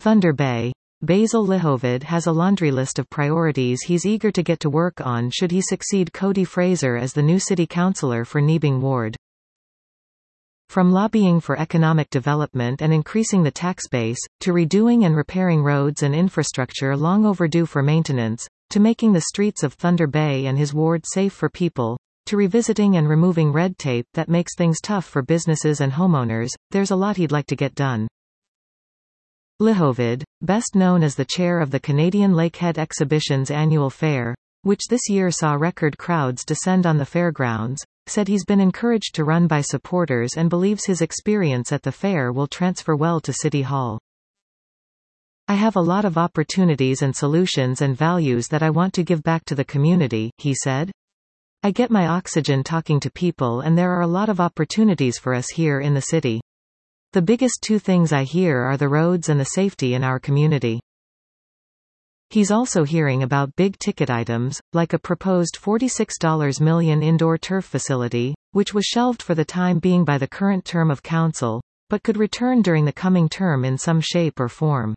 Thunder Bay. Basil Lihovid has a laundry list of priorities he's eager to get to work on should he succeed Cody Fraser as the new city councillor for Kneebing Ward. From lobbying for economic development and increasing the tax base, to redoing and repairing roads and infrastructure long overdue for maintenance, to making the streets of Thunder Bay and his ward safe for people, to revisiting and removing red tape that makes things tough for businesses and homeowners, there's a lot he'd like to get done. Lihovid, best known as the chair of the Canadian Lakehead Exhibition's annual fair, which this year saw record crowds descend on the fairgrounds, said he's been encouraged to run by supporters and believes his experience at the fair will transfer well to City Hall. I have a lot of opportunities and solutions and values that I want to give back to the community, he said. I get my oxygen talking to people and there are a lot of opportunities for us here in the city. The biggest two things I hear are the roads and the safety in our community. He's also hearing about big-ticket items, like a proposed $46 million indoor turf facility, which was shelved for the time being by the current term of council, but could return during the coming term in some shape or form.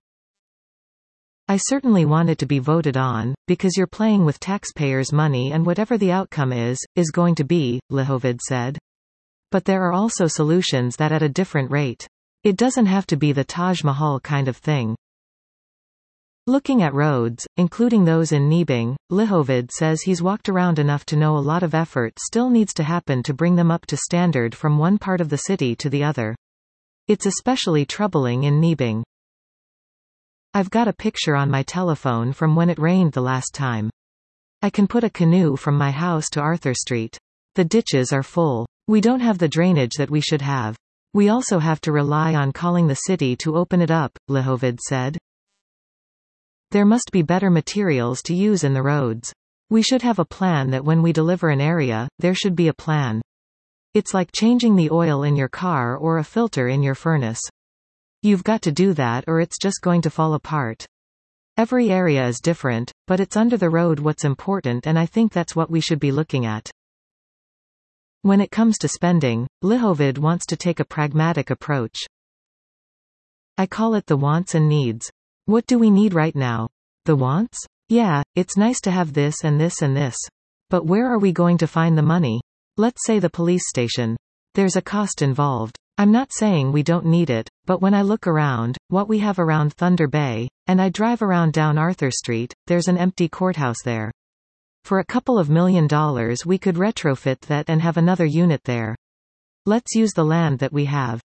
I certainly want it to be voted on, because you're playing with taxpayers' money and whatever the outcome is going to be, Lihovid said. But there are also solutions that at a different rate. It doesn't have to be the Taj Mahal kind of thing. Looking at roads, including those in Kneebing, Lihovid says he's walked around enough to know a lot of effort still needs to happen to bring them up to standard from one part of the city to the other. It's especially troubling in Kneebing. I've got a picture on my telephone from when it rained the last time. I can put a canoe from my house to Arthur Street. The ditches are full. We don't have the drainage that we should have. We also have to rely on calling the city to open it up, Lihovid said. There must be better materials to use in the roads. We should have a plan that when we deliver an area, there should be a plan. It's like changing the oil in your car or a filter in your furnace. You've got to do that or it's just going to fall apart. Every area is different, but it's under the road what's important and I think that's what we should be looking at. When it comes to spending, Lihovid wants to take a pragmatic approach. I call it the wants and needs. What do we need right now? The wants? Yeah, it's nice to have this and this and this. But where are we going to find the money? Let's say the police station. There's a cost involved. I'm not saying we don't need it, but when I look around, what we have around Thunder Bay, and I drive around down Arthur Street, there's an empty courthouse there. For a couple of $1 million we could retrofit that and have another unit there. Let's use the land that we have.